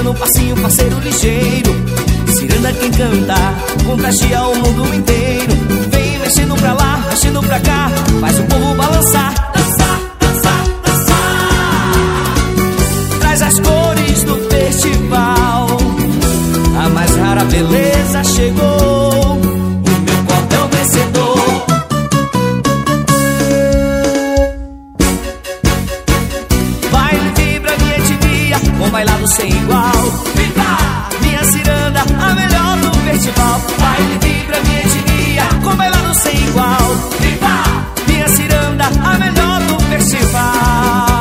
dançando um passinho, parceiro ligeiro. Ciranda quem canta, contagia o mundo inteiro. Vem mexendo pra lá, mexendo pra cá, faz o povo balançar. Dançar, dançar, dançar. Traz as cores do festival, a mais rara beleza chegou, o meu cordão vencedor. Baile vibra minha etnia, com bailado sem igual. Vibra! Minha ciranda, a melhor do festival. Baile vibra minha etnia, com bailado sem igual. Vibra! Minha ciranda, a melhor do festival.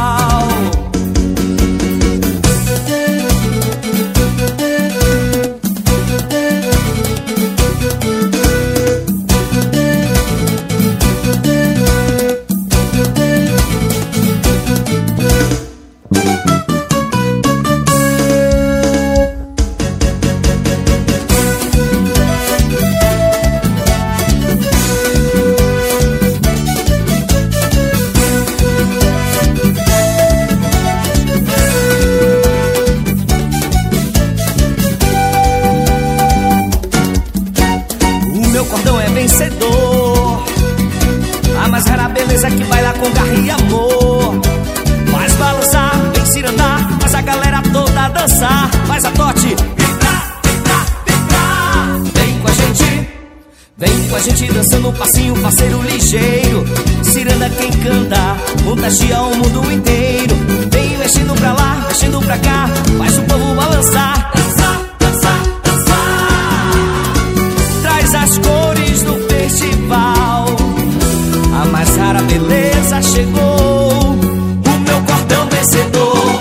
Vencedor, a mais rara beleza que baila com garra e amor. Faz balançar, vem cirandar, faz a galera toda dançar. Faz a tote, vibrar, vibrar, vibrar. Vem com a gente dançando um passinho, parceiro ligeiro. Ciranda quem canta, contagia o mundo inteiro. Vem mexendo pra lá, mexendo pra cá, faz o povo balançar. Dançar, dançar, dançar. Traz as cores do festival, a mais rara beleza chegou, o meu cordão vencedor.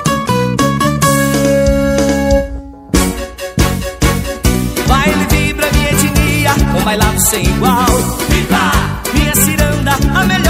Baile vibra minha etnia, com bailado sem igual. Vibra! Minha ciranda, a melhor